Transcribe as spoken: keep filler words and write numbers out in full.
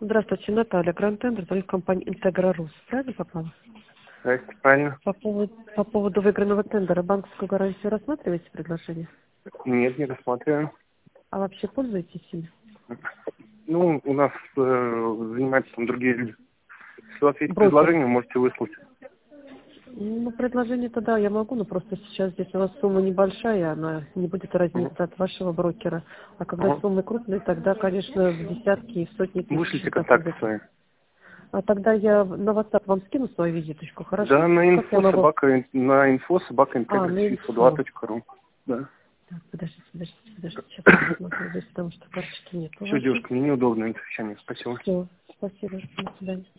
Здравствуйте, Наталья, Гранд-тендер, звонит компания Интеграрус. Правильно попала? Здрасте, правильно? По поводу, по поводу выигранного тендера банковскую гарантию рассматриваете предложение? Нет, не рассматриваем. А вообще пользуетесь им? Ну, у нас э, занимаются там другие люди. Если у вас есть Брокер. предложение, можете выслать. Ну, предложение тогда я могу, но просто сейчас здесь у нас сумма небольшая, она не будет Угу. разниться от вашего брокера. А когда Ага. суммы крупные, тогда, конечно, в десятки и в сотни тысяч Вышлите контакты заходят. свои. А тогда я на WhatsApp вам скину свою визиточку, хорошо? Да, на Как я инфо могу? собака, на инфо собака А, на интегрис два инфо. точка ру. Да. Так, подождите, подождите, подождите, сейчас я посмотрю здесь, потому что карточки нет у Все, вашей. девушка, мне неудобно это вещание. Спасибо. Все, спасибо, до свидания.